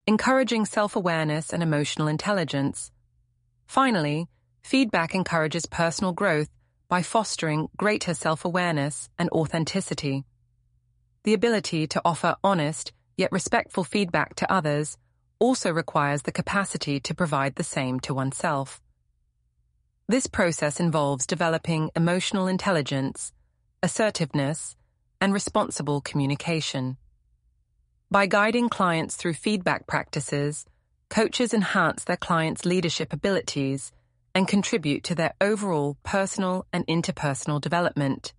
encouraging self-awareness and emotional intelligence. Finally, feedback encourages personal growth by fostering greater self-awareness and authenticity. The ability to offer honest yet respectful feedback to others also requires the capacity to provide the same to oneself. This process involves developing emotional intelligence, assertiveness, and responsible communication. By guiding clients through feedback practices, coaches enhance their clients' leadership abilities and contribute to their overall personal and interpersonal development.